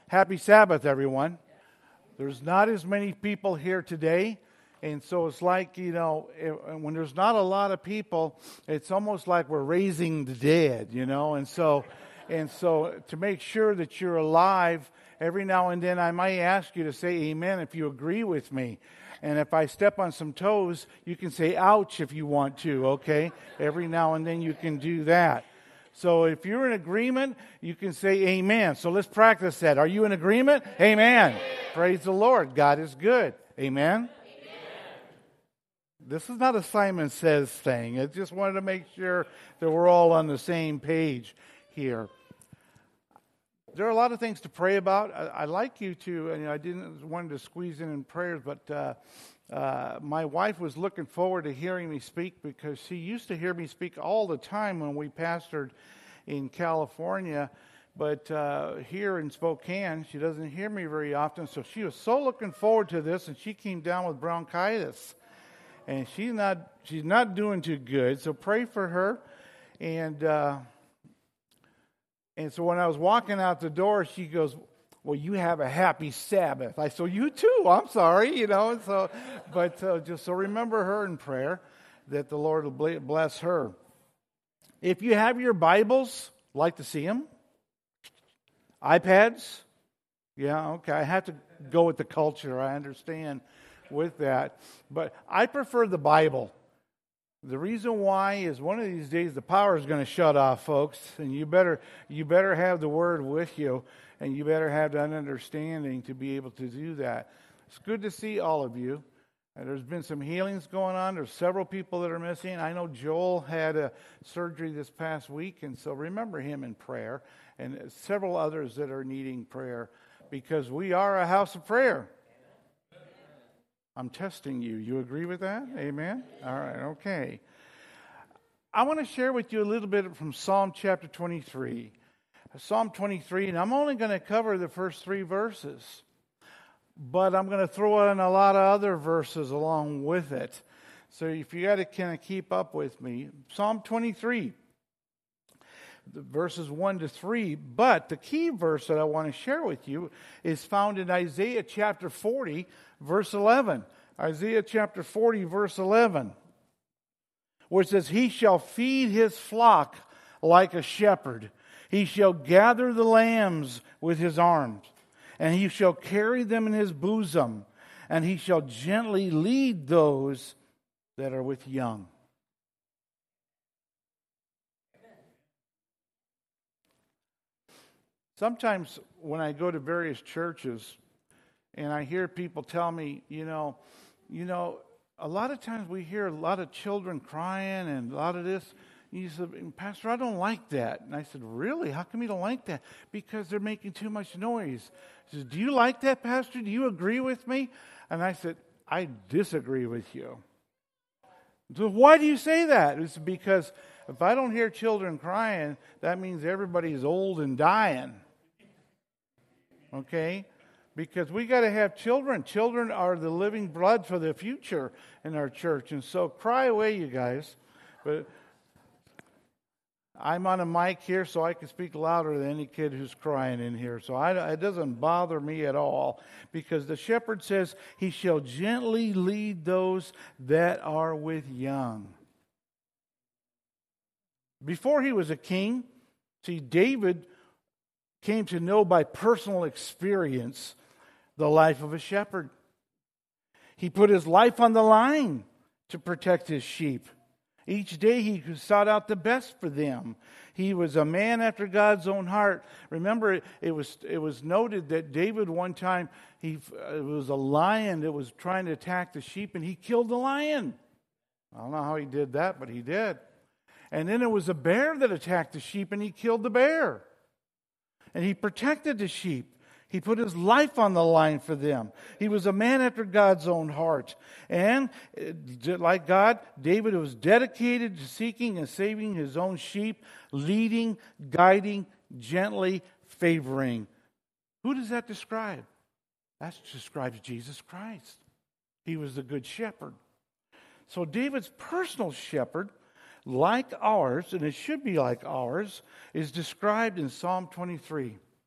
Happy Sabbath, everyone. There's not as many people here today, and so it's like, when there's not a lot of people, it's almost like we're raising the dead, and so to make sure that you're alive, every now and then I might ask you to say amen if you agree with me. And if I step on some toes, you can say ouch if you want to, okay? Every now and then you can do that. So if you're in agreement, you can say amen. So let's practice that. Are you in agreement? Amen. Praise the Lord. God is good. Amen. This is not a Simon Says thing. I just wanted to make sure that we're all on the same page here. There are a lot of things to pray about. I'd like you to, and I didn't want to squeeze in prayers, but my wife was looking forward to hearing me speak because she used to hear me speak all the time when we pastored in California. But here in Spokane, she doesn't hear me very often. So she was so looking forward to this, and she came down with bronchitis. And she's not doing too good. So pray for her. And so when I was walking out the door, she goes, "Well, you have a happy Sabbath." I said, "You too. I'm sorry, And so, but just so remember her in prayer, that the Lord will bless her. If you have your Bibles, like to see them. iPads, yeah, okay. I have to go with the culture. I understand with that, but I prefer the Bible. The reason why is one of these days the power is going to shut off, folks, and you better have the Word with you, and you better have that understanding to be able to do that. It's good to see all of you. There's been some healings going on. There's several people that are missing. I know Joel had a surgery this past week, and so remember him in prayer, and several others that are needing prayer, because we are a house of prayer. I'm testing you. You agree with that? Amen? All right, okay. I want to share with you a little bit from Psalm chapter 23. Psalm 23, and I'm only going to cover the first 3 verses, but I'm going to throw in a lot of other verses along with it. So if you got to kind of keep up with me. Psalm 23, the verses 1 to 3, but the key verse that I want to share with you is found in Isaiah chapter 40, verse 11. Isaiah chapter 40, verse 11, where it says, "He shall feed his flock like a shepherd. He shall gather the lambs with his arms, and he shall carry them in his bosom, and he shall gently lead those that are with young." Sometimes when I go to various churches and I hear people tell me, a lot of times we hear a lot of children crying and a lot of this. You said, "Pastor, I don't like that." And I said, "Really? How come you don't like that?" "Because they're making too much noise." He said, "Do you like that, Pastor? Do you agree with me?" And I said, "I disagree with you." So why do you say that? It's because if I don't hear children crying, that means everybody's old and dying. Okay? Because we got to have children. Children are the living blood for the future in our church. And so cry away, you guys. But I'm on a mic here, so I can speak louder than any kid who's crying in here. So it doesn't bother me at all. Because the shepherd says, "He shall gently lead those that are with young." Before he was a king, see, David came to know by personal experience the life of a shepherd. He put his life on the line to protect his sheep. Each day he sought out the best for them. He was a man after God's own heart. Remember, it was noted that David one time, it was a lion that was trying to attack the sheep, and he killed the lion. I don't know how he did that, but he did. And then it was a bear that attacked the sheep, and he killed the bear. And he protected the sheep. He put his life on the line for them. He was a man after God's own heart. And like God, David was dedicated to seeking and saving his own sheep, leading, guiding, gently favoring. Who does that describe? That describes Jesus Christ. He was the good shepherd. So David's personal shepherd, like ours, and it should be like ours, is described in Psalm 23.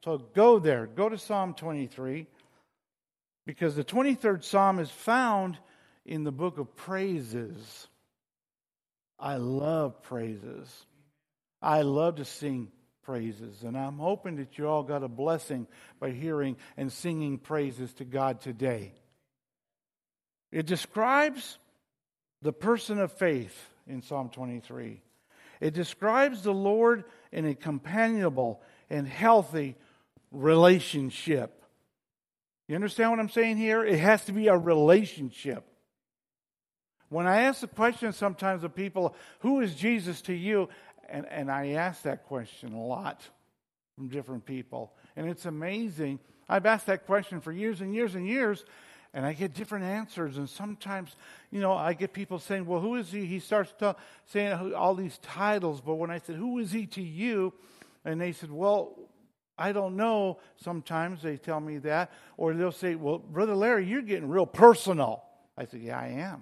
So go there. Go to Psalm 23. Because the 23rd Psalm is found in the book of praises. I love praises. I love to sing praises. And I'm hoping that you all got a blessing by hearing and singing praises to God today. It describes the person of faith in Psalm 23. It describes the Lord in a companionable and healthy relationship. You understand what I'm saying here? It has to be a relationship. When I ask the question sometimes of people, who is Jesus to you? And I ask that question a lot from different people. And it's amazing. I've asked that question for years and years and years, and I get different answers. And sometimes, I get people saying, well, who is he? He starts saying all these titles. But when I said, who is he to you? And they said, well, I don't know. Sometimes they tell me that. Or they'll say, well, Brother Larry, you're getting real personal. I said, yeah, I am.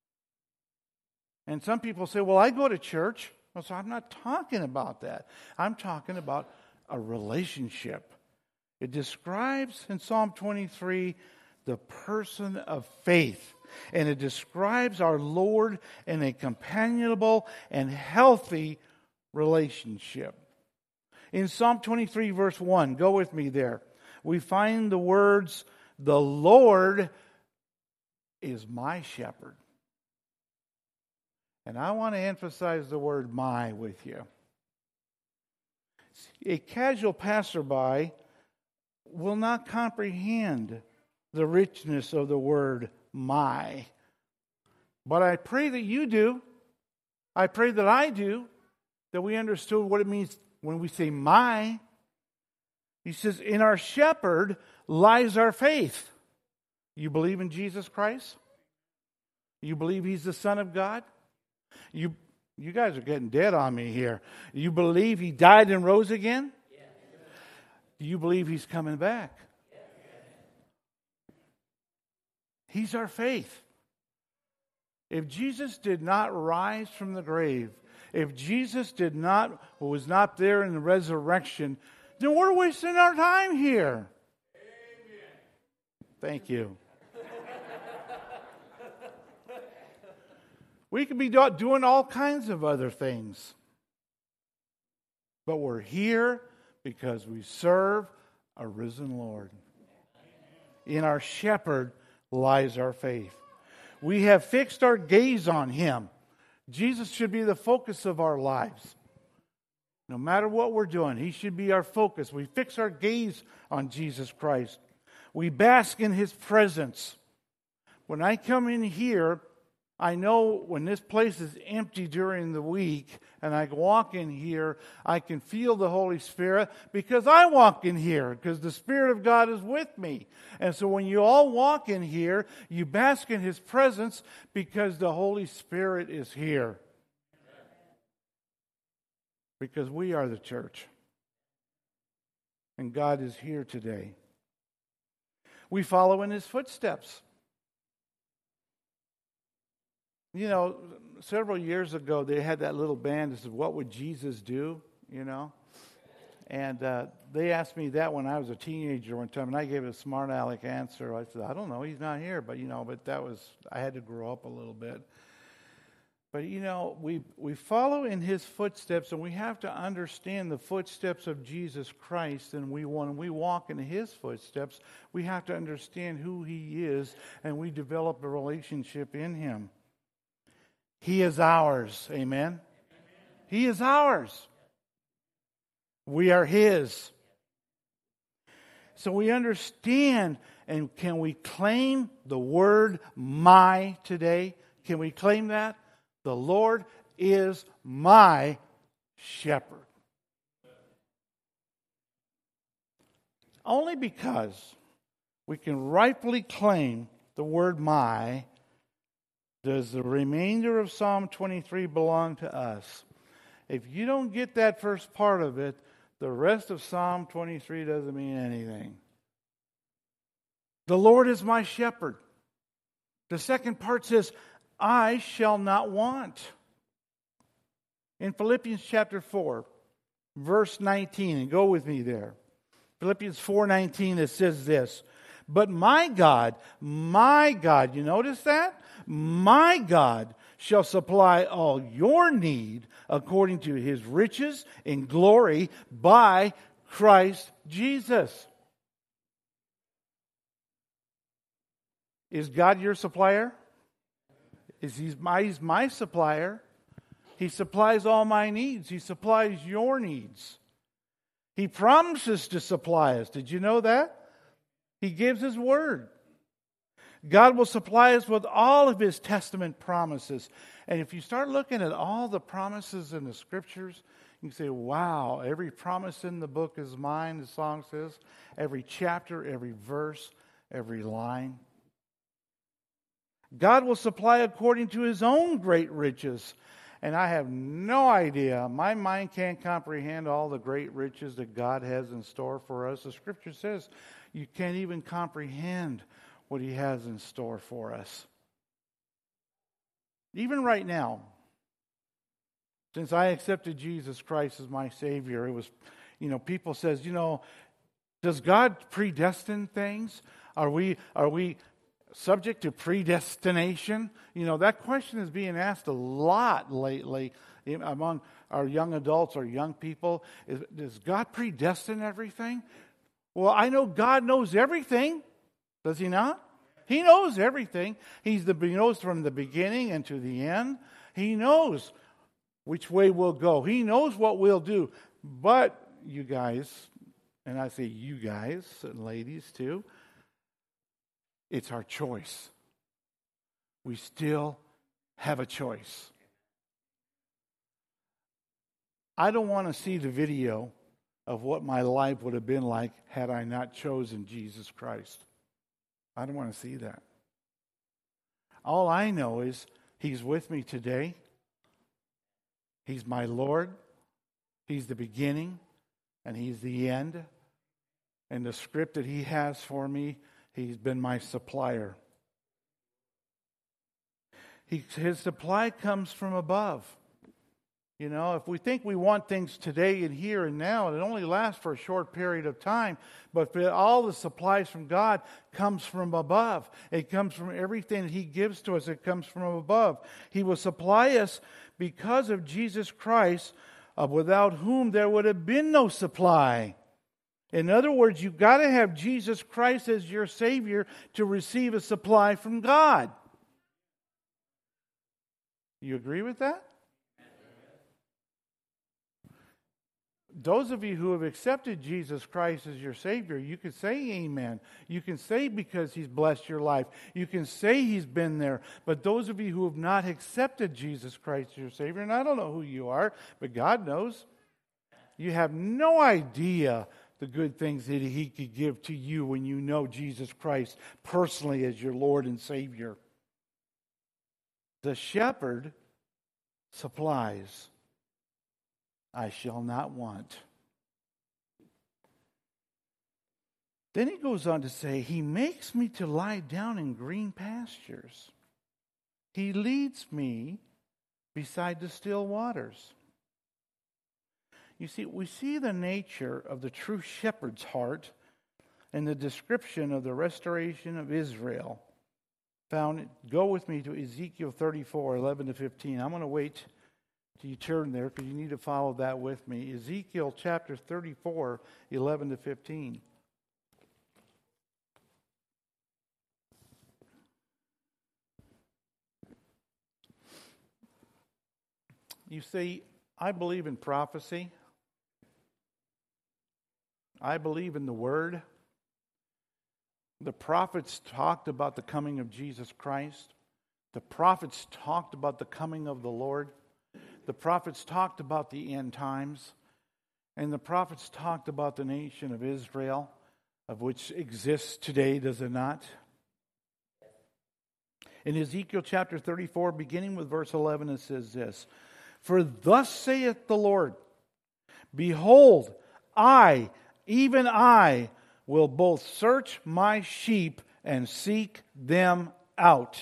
And some people say, well, I go to church. So I'm not talking about that. I'm talking about a relationship. It describes in Psalm 23 the person of faith. And it describes our Lord in a companionable and healthy relationship. In Psalm 23, verse 1, go with me there. We find the words, the Lord is my shepherd. And I want to emphasize the word my with you. A casual passerby will not comprehend the richness of the word my. But I pray that you do. I pray that I do. That we understood what it means when we say my. He says, in our shepherd lies our faith. You believe in Jesus Christ? You believe He's the Son of God? You guys are getting dead on me here. You believe He died and rose again? Yes. Do you believe He's coming back? Yes. He's our faith. If Jesus did not rise from the grave, if Jesus was not there in the resurrection, then we're wasting our time here. Amen. Thank you. We could be doing all kinds of other things. But we're here because we serve a risen Lord. In our shepherd lies our faith. We have fixed our gaze on Him. Jesus should be the focus of our lives. No matter what we're doing, He should be our focus. We fix our gaze on Jesus Christ. We bask in His presence. When I come in here, I know when this place is empty during the week and I walk in here, I can feel the Holy Spirit because I walk in here, because the Spirit of God is with me. And so when you all walk in here, you bask in His presence because the Holy Spirit is here. Because we are the church. And God is here today. We follow in His footsteps. Several years ago, they had that little band that said, what would Jesus do? And they asked me that when I was a teenager one time, and I gave a smart aleck answer. I said, I don't know, He's not here. But, I had to grow up a little bit. But, we follow in His footsteps, and we have to understand the footsteps of Jesus Christ. And when we walk in His footsteps, we have to understand who He is, and we develop a relationship in Him. He is ours. Amen? He is ours. We are His. So we understand, and can we claim the word my today? Can we claim that? The Lord is my shepherd. Only because we can rightfully claim the word my does the remainder of Psalm 23 belong to us. If you don't get that first part of it, the rest of Psalm 23 doesn't mean anything. The Lord is my shepherd. The second part says, I shall not want. In Philippians chapter 4, verse 19, and go with me there. Philippians 4:19, it says this, but my God, you notice that? My God shall supply all your need according to His riches in glory by Christ Jesus. Is God your supplier? He's my supplier. He supplies all my needs. He supplies your needs. He promises to supply us. Did you know that? He gives His word. God will supply us with all of His Testament promises. And if you start looking at all the promises in the Scriptures, you can say, wow, every promise in the book is mine, the song says. Every chapter, every verse, every line. God will supply according to His own great riches. And I have no idea. My mind can't comprehend all the great riches that God has in store for us. The Scripture says you can't even comprehend what He has in store for us. Even right now, since I accepted Jesus Christ as my Savior, it was, people says, does God predestine things? Are we subject to predestination? That question is being asked a lot lately among our young adults or young people. Does God predestine everything? Well, I know God knows everything. Does He not? He knows everything. He knows from the beginning and to the end. He knows which way we'll go. He knows what we'll do. But you guys, and I say you guys and ladies too, it's our choice. We still have a choice. I don't want to see the video of what my life would have been like had I not chosen Jesus Christ. I don't want to see that. All I know is He's with me today. He's my Lord. He's the beginning and He's the end. And the script that He has for me, He's been my supplier. His supply comes from above. If we think we want things today and here and now, it only lasts for a short period of time. But all the supplies from God comes from above. It comes from everything that He gives to us. It comes from above. He will supply us because of Jesus Christ, without whom there would have been no supply. In other words, you've got to have Jesus Christ as your Savior to receive a supply from God. You agree with that? Those of you who have accepted Jesus Christ as your Savior, you can say amen. You can say because He's blessed your life. You can say He's been there. But those of you who have not accepted Jesus Christ as your Savior, and I don't know who you are, but God knows, you have no idea the good things that He could give to you when you know Jesus Christ personally as your Lord and Savior. The shepherd supplies. I shall not want. Then he goes on to say, He makes me to lie down in green pastures. He leads me beside the still waters. You see, we see the nature of the true shepherd's heart in the description of the restoration of Israel. Go with me to Ezekiel 34, 11 to 15. I'm going to wait till you turn there because you need to follow that with me. Ezekiel chapter 34, 11 to 15. You see, I believe in prophecy. I believe in the Word. The prophets talked about the coming of Jesus Christ. The prophets talked about the coming of the Lord. The prophets talked about the end times. And the prophets talked about the nation of Israel, of which exists today, does it not? In Ezekiel chapter 34, beginning with verse 11, it says this, For thus saith the Lord, Behold, I, even I, will both search my sheep and seek them out.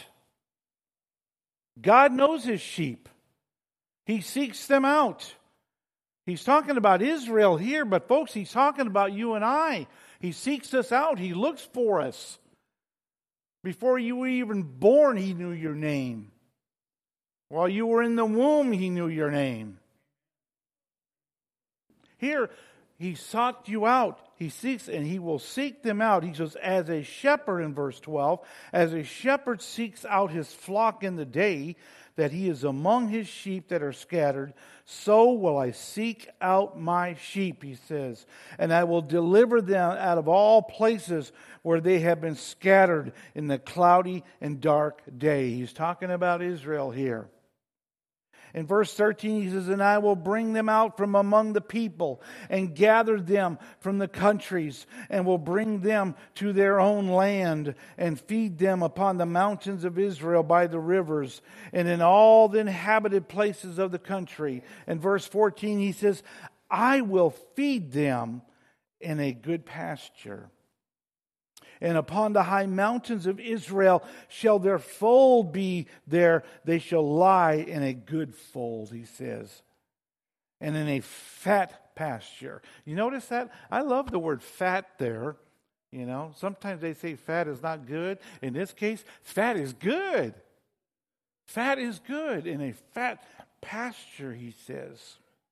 God knows His sheep. He seeks them out. He's talking about Israel here, but folks, he's talking about you and I. He seeks us out. He looks for us. Before you were even born, he knew your name. While you were in the womb, he knew your name. Here, he sought you out. He seeks, and he will seek them out. He says, as a shepherd in verse 12, as a shepherd seeks out his flock in the day, that he is among his sheep that are scattered, so will I seek out my sheep, he says. And I will deliver them out of all places where they have been scattered in the cloudy and dark day. He's talking about Israel here. In verse 13, he says, and I will bring them out from among the people and gather them from the countries and will bring them to their own land and feed them upon the mountains of Israel by the rivers and in all the inhabited places of the country. In verse 14, he says, I will feed them in a good pasture. And upon the high mountains of Israel shall their fold be there. They shall lie in a good fold, he says. And in a fat pasture. You notice that? I love the word fat there. You know, sometimes they say fat is not good. In this case, fat is good. Fat is good. In a fat pasture, he says.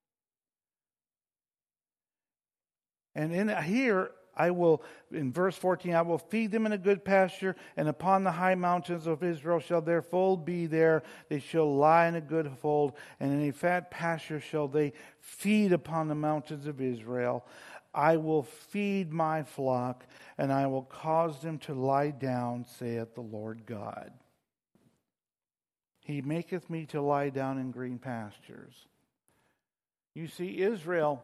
And in here, I will, in verse 14, I will feed them in a good pasture, and upon the high mountains of Israel shall their fold be there. They shall lie in a good fold, and in a fat pasture shall they feed upon the mountains of Israel. I will feed my flock, and I will cause them to lie down, saith the Lord God. He maketh me to lie down in green pastures. You see, Israel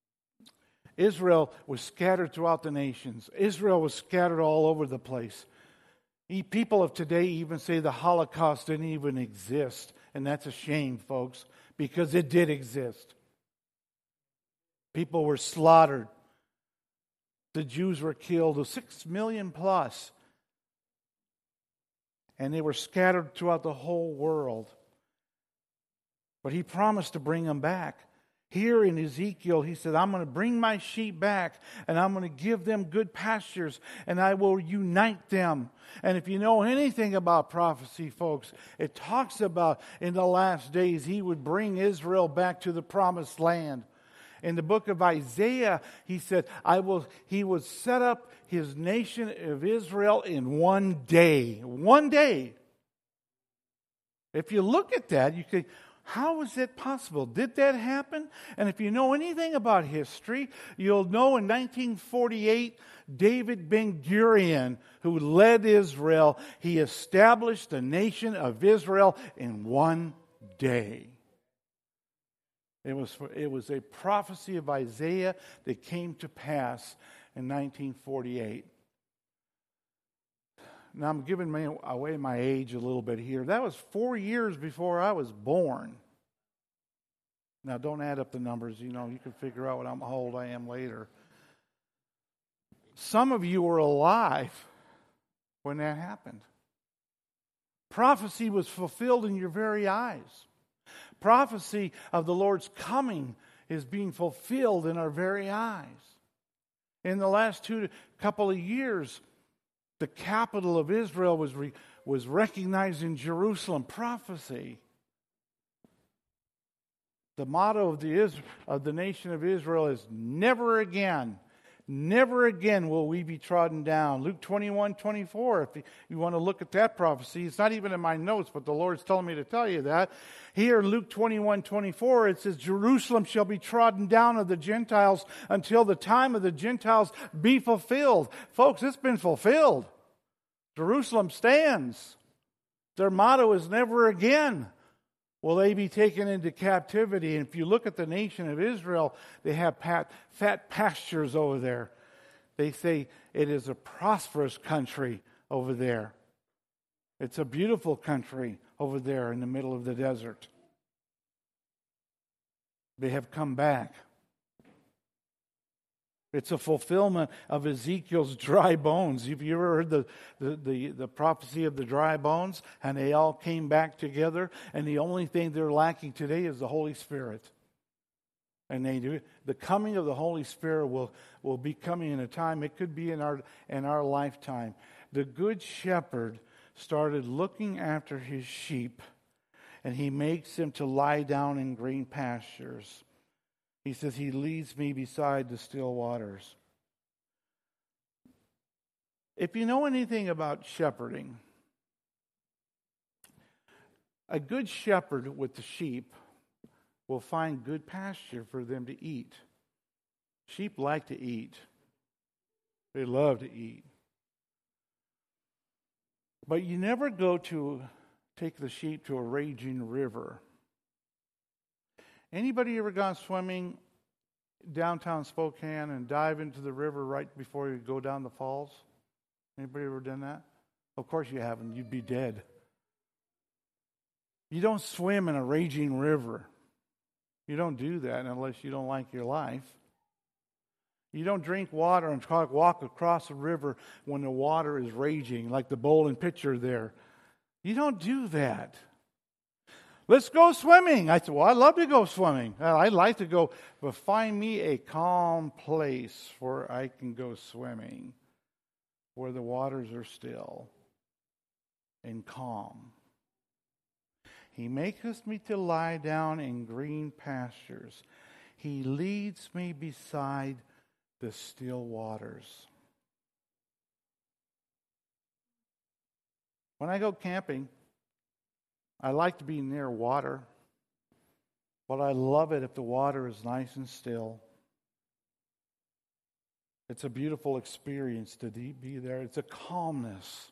was scattered throughout the nations. Israel was scattered all over the place. People of today even say the Holocaust didn't even exist. And that's a shame, folks, because it did exist. People were slaughtered. The Jews were killed, 6 million plus. And they were scattered throughout the whole world. But he promised to bring them back. Here in Ezekiel, he said, I'm going to bring my sheep back, and I'm going to give them good pastures, and I will unite them. And if you know anything about prophecy, folks, it talks about in the last days, he would bring Israel back to the promised land. In the book of Isaiah, he said, he would set up his nation of Israel in one day. One day. If you look at that, you think, how is that possible? Did that happen? And if you know anything about history, you'll know in 1948, David Ben-Gurion, who led Israel, he established the nation of Israel in one day. It was a prophecy of Isaiah that came to pass in 1948. Now, I'm giving away my age a little bit here. That was 4 years before I was born. Now, don't add up the numbers. You know, you can figure out how old I am later. Some of you were alive when that happened. Prophecy was fulfilled in your very eyes. Prophecy of the Lord's coming is being fulfilled in our very eyes. In the last couple of years, the capital of Israel was recognized in Jerusalem. Prophecy. The motto of the nation of Israel is never again. Never again will we be trodden down. Luke 21:24. If you want to look at that prophecy, it's not even in my notes, but the Lord's telling me to tell you that. Here, Luke 21:24, it says, Jerusalem shall be trodden down of the Gentiles until the time of the Gentiles be fulfilled. Folks, it's been fulfilled. Jerusalem stands. Their motto is never again will they be taken into captivity. And if you look at the nation of Israel, they have fat pastures over there. They say it is a prosperous country over there. It's a beautiful country over there in the middle of the desert. They have come back. It's a fulfillment of Ezekiel's dry bones. Have you ever heard the prophecy of the dry bones? And they all came back together, and the only thing they're lacking today is the Holy Spirit. And they do. The coming of the Holy Spirit will be coming in a time. It could be in our lifetime. The Good Shepherd started looking after his sheep, and he makes them to lie down in green pastures. He says, he leads me beside the still waters. If you know anything about shepherding, a good shepherd with the sheep will find good pasture for them to eat. Sheep like to eat. They love to eat. But you never go to take the sheep to a raging river. Anybody ever gone swimming downtown Spokane and dive into the river right before you go down the falls? Anybody ever done that? Of course you haven't. You'd be dead. You don't swim in a raging river. You don't do that unless you don't like your life. You don't drink water and walk across a river when the water is raging, like the bowl and pitcher there. You don't do that. Let's go swimming. I said, well, I'd love to go swimming. I'd like to go, but find me a calm place where I can go swimming, where the waters are still and calm. He maketh me to lie down in green pastures. He leads me beside the still waters. When I go camping, I like to be near water, but I love it if the water is nice and still. It's a beautiful experience to be there. It's a calmness.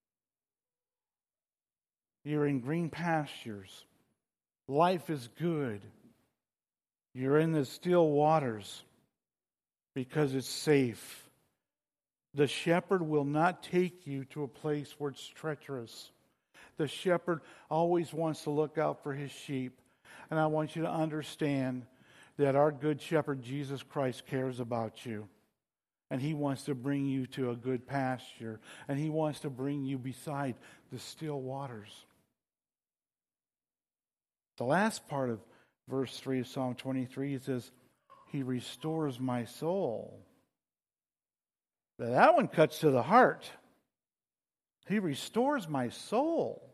You're in green pastures. Life is good. You're in the still waters because it's safe. The shepherd will not take you to a place where it's treacherous. The shepherd always wants to look out for his sheep. And I want you to understand that our good shepherd, Jesus Christ, cares about you. And he wants to bring you to a good pasture. And he wants to bring you beside the still waters. The last part of verse 3 of Psalm 23, it says, he restores my soul. Now, that one cuts to the heart. He restores my soul.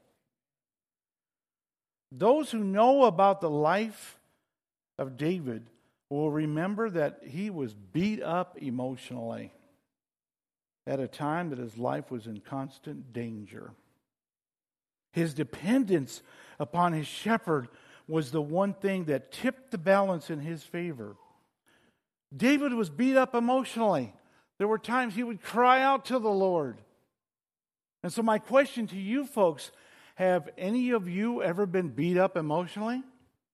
Those who know about the life of David will remember that he was beat up emotionally at a time that his life was in constant danger. His dependence upon his shepherd was the one thing that tipped the balance in his favor. David was beat up emotionally. There were times he would cry out to the Lord. And so my question to you folks, have any of you ever been beat up emotionally?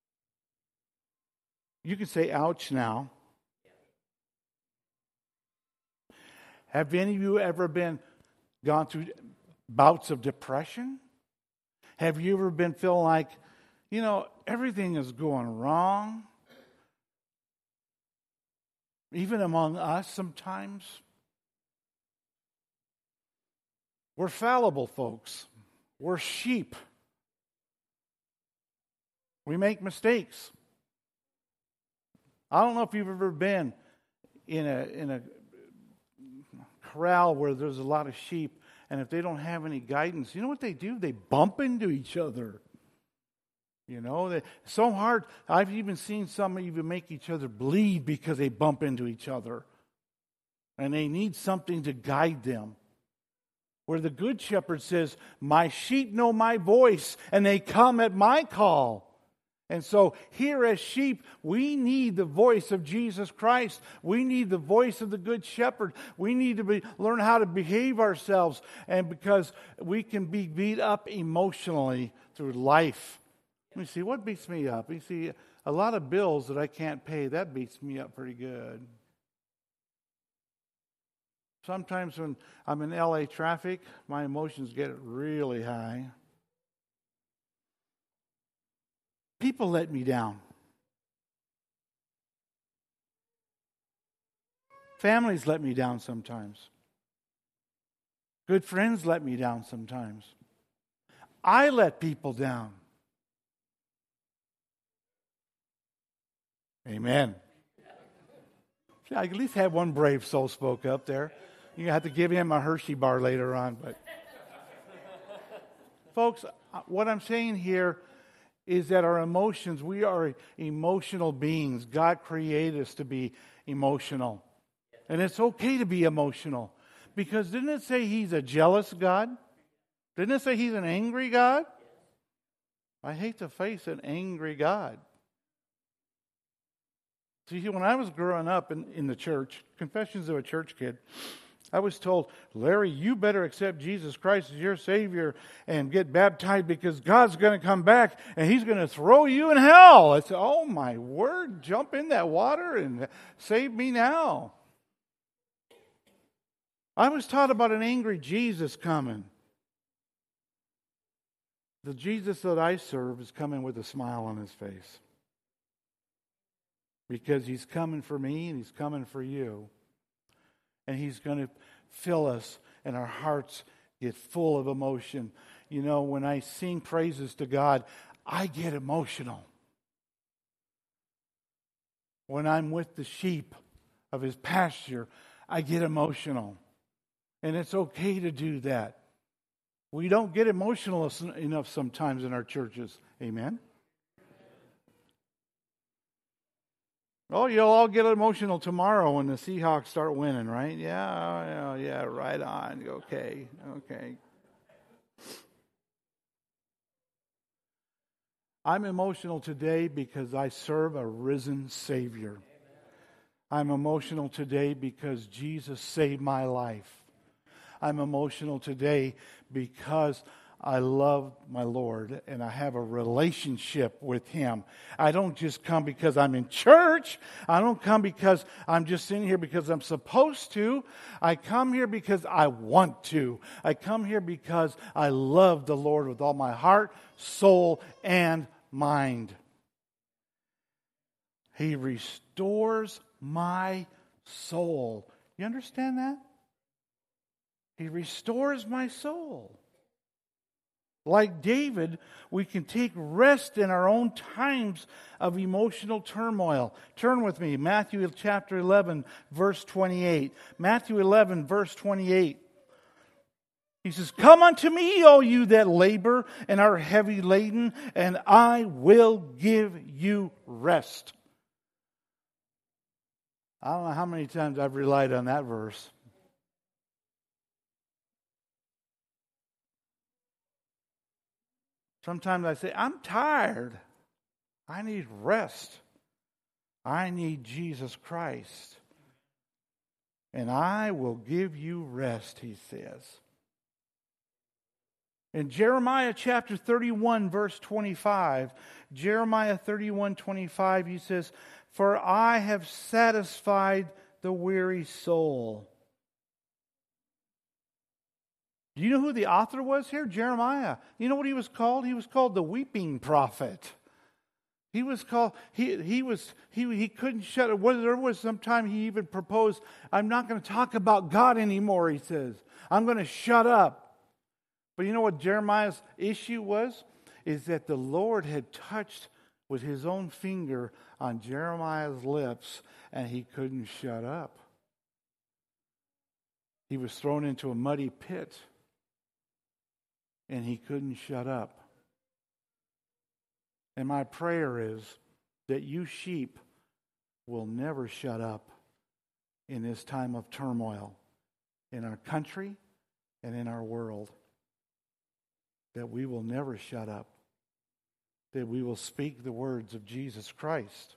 You can say ouch now. Have any of you ever gone through bouts of depression? Have you ever been feeling like, everything is going wrong? Even among us sometimes. We're fallible folks. We're sheep. We make mistakes. I don't know if you've ever been in a corral where there's a lot of sheep, and if they don't have any guidance, you know what they do? They bump into each other. So hard. I've even seen some even make each other bleed because they bump into each other. And they need something to guide them. Where the good shepherd says, my sheep know my voice, and they come at my call. And so here as sheep, we need the voice of Jesus Christ. We need the voice of the good shepherd. We need to learn how to behave ourselves, and because we can be beat up emotionally through life. Let me see, what beats me up? You see, a lot of bills that I can't pay, that beats me up pretty good. Sometimes when I'm in LA traffic, my emotions get really high. People let me down. Families let me down sometimes. Good friends let me down sometimes. I let people down. Amen. Yeah, I at least had one brave soul spoke up there. You have to give him a Hershey bar later on. But folks, what I'm saying here is that our emotions, we are emotional beings. God created us to be emotional. And it's okay to be emotional. Because didn't it say He's a jealous God? Didn't it say He's an angry God? I hate to face an angry God. See, when I was growing up in the church, Confessions of a Church Kid, I was told, Larry, you better accept Jesus Christ as your Savior and get baptized because God's going to come back and He's going to throw you in hell. I said, oh my word, jump in that water and save me now. I was taught about an angry Jesus coming. The Jesus that I serve is coming with a smile on His face. Because He's coming for me and He's coming for you. And He's going to fill us and our hearts get full of emotion. You know, when I sing praises to God, I get emotional. When I'm with the sheep of His pasture, I get emotional. And it's okay to do that. We don't get emotional enough sometimes in our churches. Amen? Oh, you'll all get emotional tomorrow when the Seahawks start winning, right? Yeah, right on. Okay. I'm emotional today because I serve a risen Savior. I'm emotional today because Jesus saved my life. I'm emotional today because I love my Lord and I have a relationship with Him. I don't just come because I'm in church. I don't come because I'm just sitting here because I'm supposed to. I come here because I want to. I come here because I love the Lord with all my heart, soul, and mind. He restores my soul. You understand that? He restores my soul. Like David, we can take rest in our own times of emotional turmoil. Turn with me, Matthew chapter 11, verse 28. Matthew 11, verse 28. He says, "Come unto me, all you that labor and are heavy laden, and I will give you rest." I don't know how many times I've relied on that verse. Sometimes I say, I'm tired. I need rest. I need Jesus Christ. And I will give you rest, He says. In Jeremiah chapter 31, verse 25, Jeremiah 31:25, He says, "For I have satisfied the weary soul." Do you know who the author was here? Jeremiah. You know what he was called? He was called the weeping prophet. He was called, he couldn't shut it. There was some time he even proposed, I'm not going to talk about God anymore, he says. I'm going to shut up. But you know what Jeremiah's issue was? Is that the Lord had touched with His own finger on Jeremiah's lips and he couldn't shut up. He was thrown into a muddy pit. And he couldn't shut up. And my prayer is that you sheep will never shut up in this time of turmoil in our country and in our world. That we will never shut up. That we will speak the words of Jesus Christ.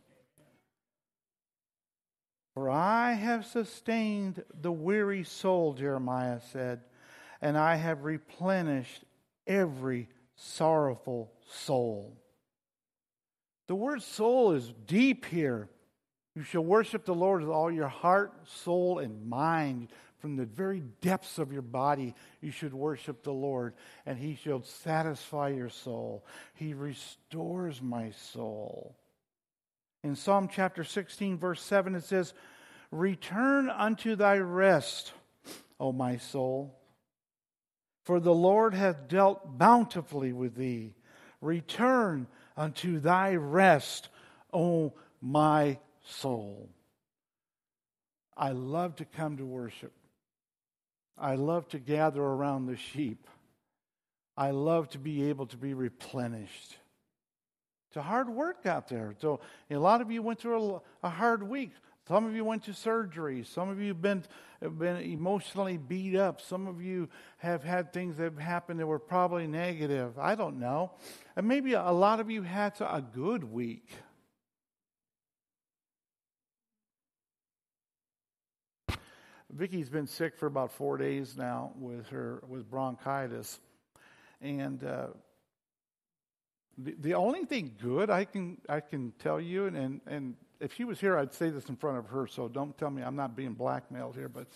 "For I have sustained the weary soul," Jeremiah said, "and I have replenished every sorrowful soul." The word soul is deep here. You shall worship the Lord with all your heart, soul, and mind. From the very depths of your body, you should worship the Lord, and He shall satisfy your soul. He restores my soul. In Psalm chapter 16, verse 7, it says, "Return unto thy rest, O my soul. For the Lord hath dealt bountifully with thee. Return unto thy rest, O my soul. I love to come to worship. I love to gather around the sheep. I love to be able to be replenished. It's a hard work out there. So a lot of you went through a hard week. Some of you went to surgery. Some of you have been emotionally beat up. Some of you have had things that have happened that were probably negative. I don't know. And maybe a lot of you had a good week. Vicky's been sick for about 4 days now with bronchitis. And the only thing good I can tell you, and if she was here, I'd say this in front of her, so don't tell me I'm not being blackmailed here, but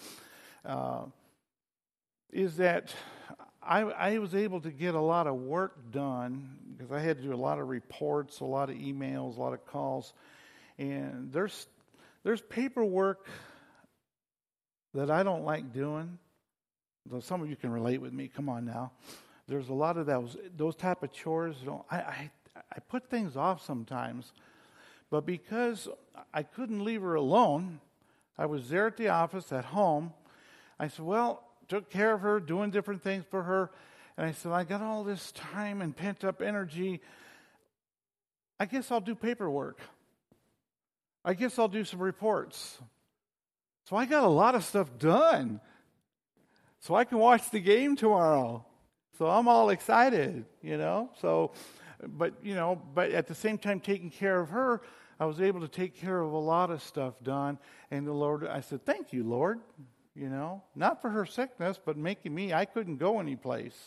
is that I was able to get a lot of work done because I had to do a lot of reports, a lot of emails, a lot of calls, and there's paperwork that I don't like doing. Though some of you can relate with me. Come on now. There's a lot of those type of chores. I put things off sometimes. But because I couldn't leave her alone, I was there at the office, at home. I said, took care of her, doing different things for her. And I said, I got all this time and pent-up energy. I guess I'll do paperwork. I guess I'll do some reports. So I got a lot of stuff done. So I can watch the game tomorrow. So I'm all excited, So, but at the same time, taking care of her, I was able to take care of a lot of stuff done. And the Lord, I said, thank you, Lord. Not for her sickness, but making me, I couldn't go anyplace.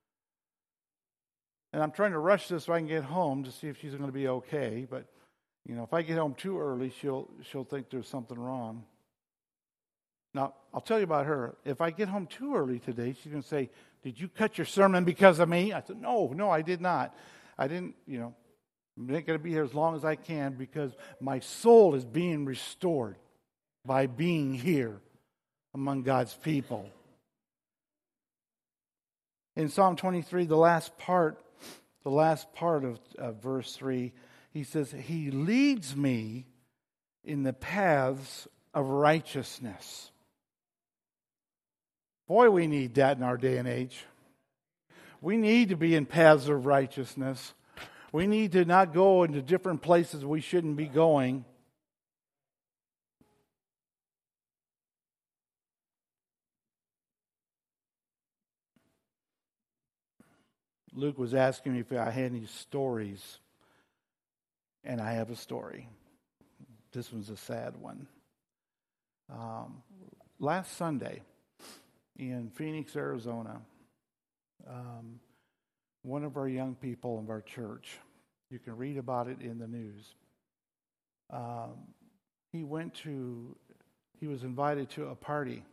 And I'm trying to rush this so I can get home to see if she's going to be okay. But, if I get home too early, she'll think there's something wrong. Now, I'll tell you about her. If I get home too early today, she's going to say, did you cut your sermon because of me? I said, no, I did not. I didn't, I'm not going to be here as long as I can because my soul is being restored by being here among God's people. In Psalm 23, the last part of verse 3, he says, He leads me in the paths of righteousness. Boy, we need that in our day and age. We need to be in paths of righteousness. We need to not go into different places we shouldn't be going. Luke was asking me if I had any stories, and I have a story. This one's a sad one. Last Sunday, in Phoenix, Arizona, one of our young people of our church, you can read about it in the news, he was invited to a party.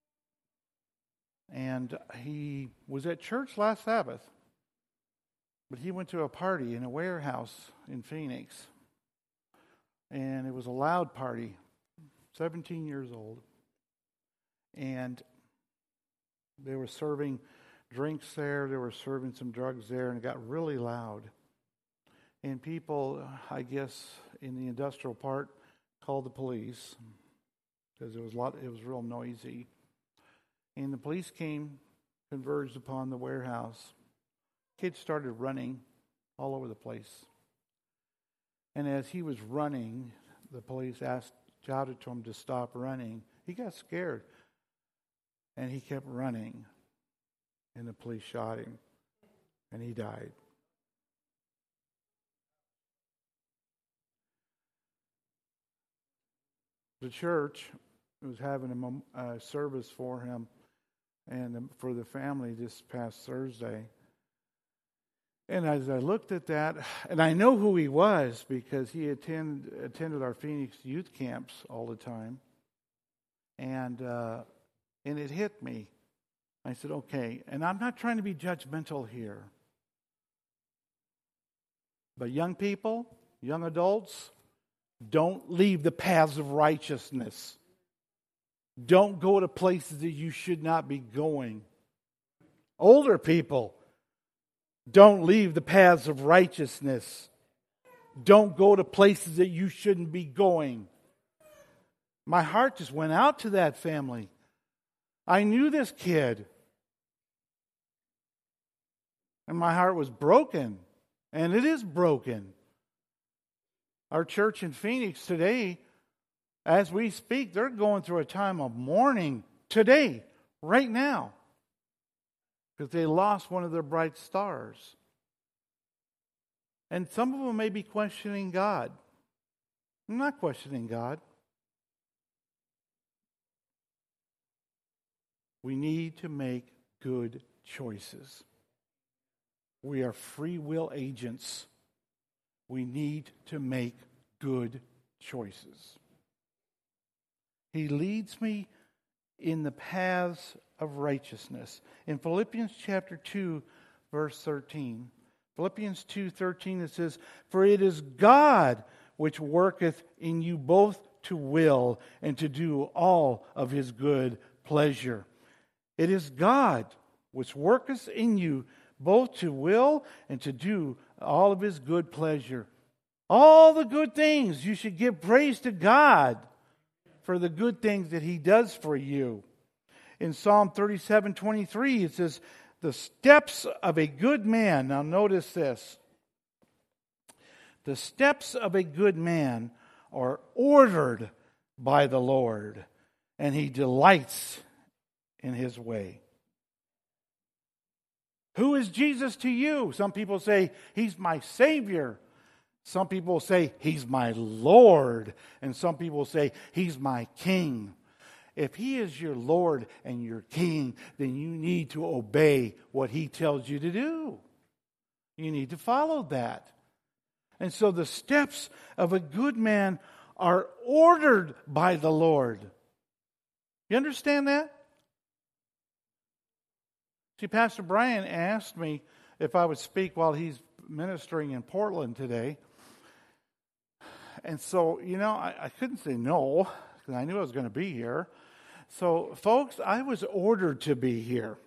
And he was at church last Sabbath, but he went to a party in a warehouse in Phoenix. And it was a loud party, 17 years old. And they were serving drinks there. They were serving some drugs there, and it got really loud. And people, I guess, in the industrial part, called the police because it was real noisy. And the police came, converged upon the warehouse. Kids started running all over the place. And as he was running, the police shouted to him to stop running. He got scared. And he kept running, and the police shot him, and he died. The church was having a service for him and for the family this past Thursday. And as I looked at that, and I know who he was because he attended our Phoenix youth camps all the time, and it hit me. I said, okay, and I'm not trying to be judgmental here. But young people, young adults, don't leave the paths of righteousness. Don't go to places that you should not be going. Older people, don't leave the paths of righteousness. Don't go to places that you shouldn't be going. My heart just went out to that family. I knew this kid. And my heart was broken. And it is broken. Our church in Phoenix today, as we speak, they're going through a time of mourning today, right now, because they lost one of their bright stars. And some of them may be questioning God. I'm not questioning God. We need to make good choices. We are free will agents. We need to make good choices. He leads me in the paths of righteousness. In Philippians chapter 2, verse 13. Philippians 2:13, it says, "For it is God which worketh in you both to will and to do all of His good pleasure." It is God which worketh in you both to will and to do all of His good pleasure. All the good things, you should give praise to God for the good things that He does for you. In Psalm 37:23, it says, "The steps of a good man," now notice this, "the steps of a good man are ordered by the Lord, and He delights in His way." Who is Jesus to you? Some people say, He's my Savior. Some people say, He's my Lord. And some people say, He's my King. If He is your Lord and your King, then you need to obey what He tells you to do. You need to follow that. And so the steps of a good man are ordered by the Lord. You understand that? See, Pastor Brian asked me if I would speak while he's ministering in Portland today. And so, I couldn't say no, because I knew I was going to be here. So, folks, I was ordered to be here.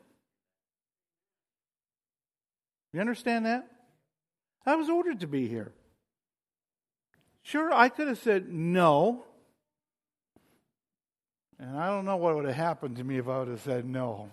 You understand that? I was ordered to be here. Sure, I could have said no. And I don't know what would have happened to me if I would have said no.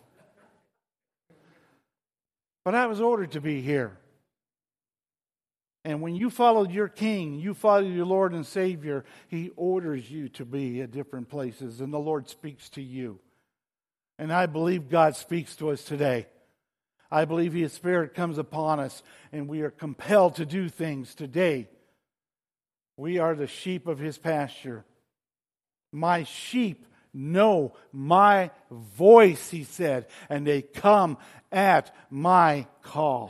But I was ordered to be here. And when you followed your King, you followed your Lord and Savior, He orders you to be at different places, and the Lord speaks to you. And I believe God speaks to us today. I believe His Spirit comes upon us, and we are compelled to do things today. We are the sheep of His pasture. My sheep know my voice, He said, and they come at my call.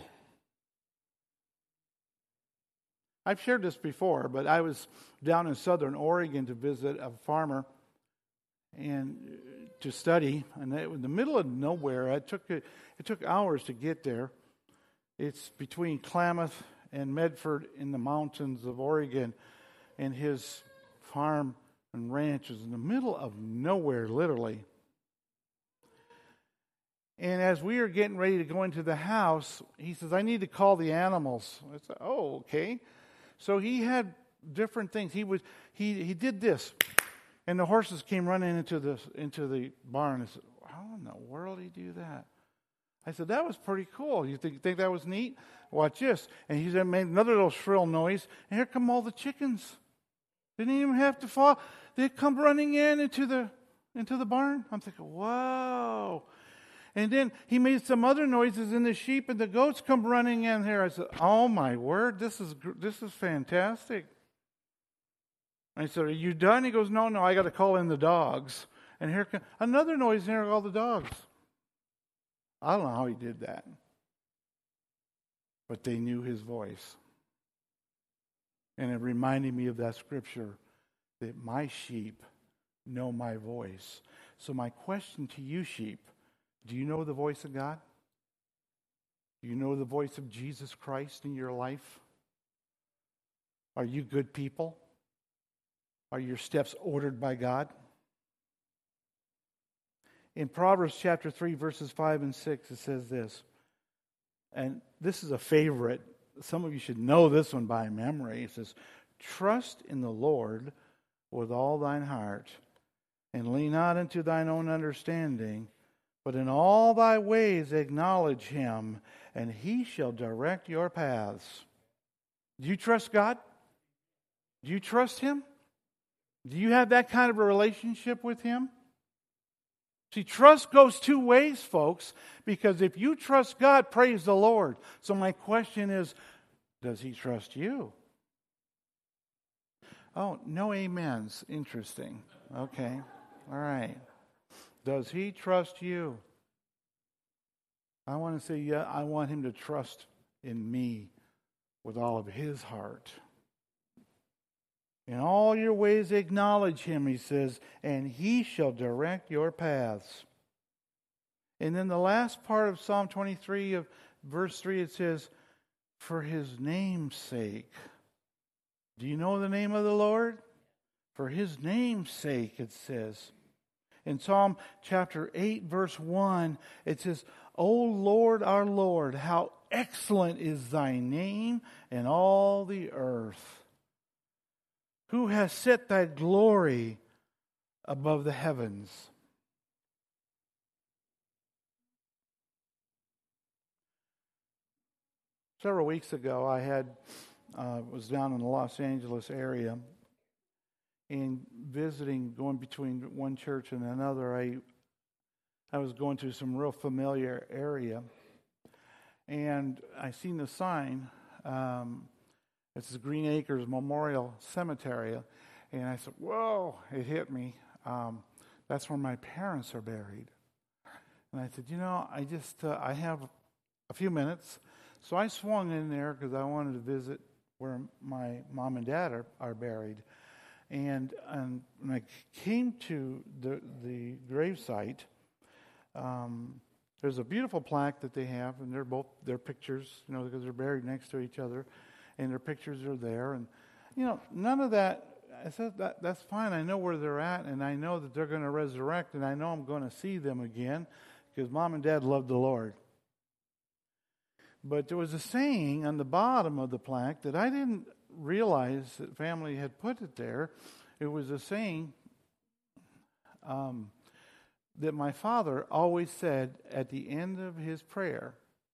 I've shared this before, but I was down in Southern Oregon to visit a farmer and to study, and in the middle of nowhere. It took hours to get there. It's between Klamath and Medford in the mountains of Oregon, and his farm and ranch is in the middle of nowhere, literally. And as we are getting ready to go into the house, he says, "I need to call the animals." I said, "Oh, okay." So he had different things. He did this, and the horses came running into the barn. I said, "How in the world did he do that?" I said, "That was pretty cool. You think that was neat? Watch this." And he said, made another little shrill noise, and here come all the chickens. Didn't even have to fall. They come running into the barn. I'm thinking, whoa. And then he made some other noises, and the sheep and the goats come running in here. I said, "Oh my word, this is fantastic." I said, "Are you done?" He goes, No, I got to call in the dogs. And here comes another noise, and here are all the dogs. I don't know how he did that, but they knew his voice. And it reminded me of that scripture that my sheep know my voice. So my question to you, sheep, do you know the voice of God? Do you know the voice of Jesus Christ in your life? Are you good people? Are your steps ordered by God? In Proverbs chapter 3, verses 5 and 6, it says this, and this is a favorite some of you should know this one by memory. It says, trust in the Lord with all thine heart, and lean not into thine own understanding, but in all thy ways acknowledge him, and he shall direct your paths. Do you trust God? Do you trust him? Do you have that kind of a relationship with him? See, trust goes two ways, folks, because if you trust God, praise the Lord. So my question is, does he trust you? Oh, no amens. Interesting. Okay. All right. Does he trust you? I want to say, yeah, I want him to trust in me with all of his heart. In all your ways acknowledge him, he says, and he shall direct your paths. And then the last part of Psalm 23 of verse 3, it says, for his name's sake. Do you know the name of the Lord? For his name's sake, it says. In Psalm chapter 8, verse 1, it says, O Lord, our Lord, how excellent is thy name in all the earth. Who has set thy glory above the heavens? Several weeks ago, I was down in the Los Angeles area and visiting, going between one church and another. I was going to some real familiar area, and I seen the sign. It's the Green Acres Memorial Cemetery, and I said, "Whoa!" It hit me. That's where my parents are buried. And I said, I have a few minutes. So I swung in there because I wanted to visit where my mom and dad are buried. And when I came to the gravesite, there's a beautiful plaque that they have, and they're both their pictures, because they're buried next to each other, and their pictures are there. And none of that. I said that's fine. I know where they're at, and I know that they're going to resurrect, and I know I'm going to see them again because mom and dad loved the Lord. But there was a saying on the bottom of the plaque that I didn't realize that family had put it there. It was a saying that my father always said at the end of his prayer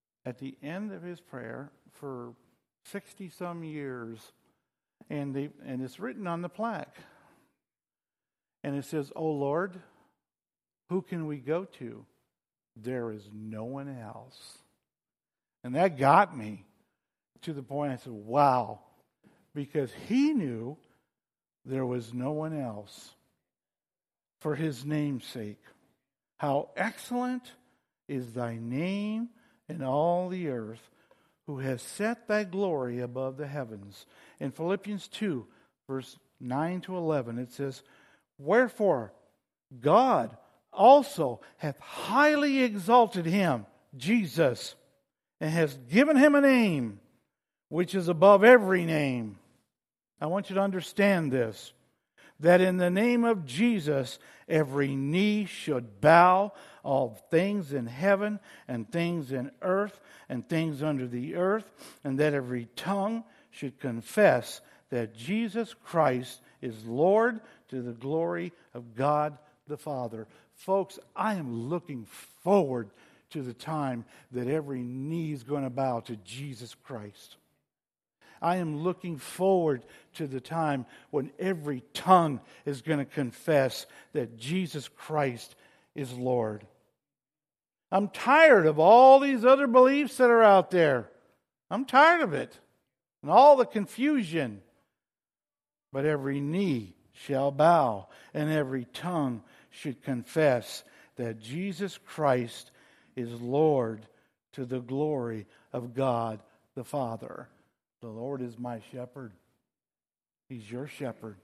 for 60-some years, and it's written on the plaque. And it says, "O Lord, who can we go to? There is no one else." And that got me to the point I said, wow, because he knew there was no one else for his name's sake. How excellent is thy name in all the earth, who has set thy glory above the heavens. In Philippians 2, verse 9 to 11, it says, wherefore God also hath highly exalted him, Jesus, and has given him a name which is above every name. I want you to understand this, that in the name of Jesus, every knee should bow, all things in heaven and things in earth and things under the earth, and that every tongue should confess that Jesus Christ is Lord, to the glory of God the Father. Folks, I am looking forward to the time that every knee is going to bow to Jesus Christ. I am looking forward to the time when every tongue is going to confess that Jesus Christ is Lord. I'm tired of all these other beliefs that are out there. I'm tired of it and all the confusion. But every knee shall bow and every tongue should confess that Jesus Christ is Lord, to the glory of God the Father. The Lord is my shepherd. He's your shepherd.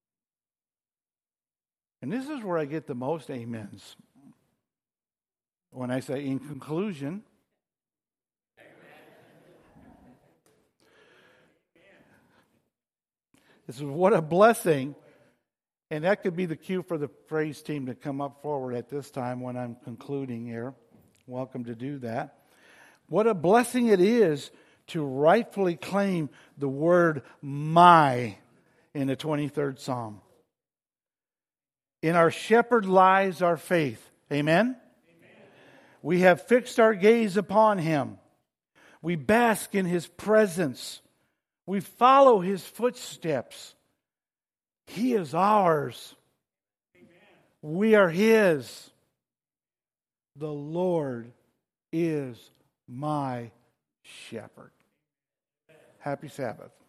And this is where I get the most amens. When I say in conclusion, this is what a blessing. And that could be the cue for the praise team to come up forward at this time when I'm concluding here. Welcome to do that. What a blessing it is to rightfully claim the word my in the 23rd Psalm. In our shepherd lies our faith. Amen? We have fixed our gaze upon Him. We bask in His presence. We follow His footsteps. He is ours. We are His. The Lord is my shepherd. Happy Sabbath.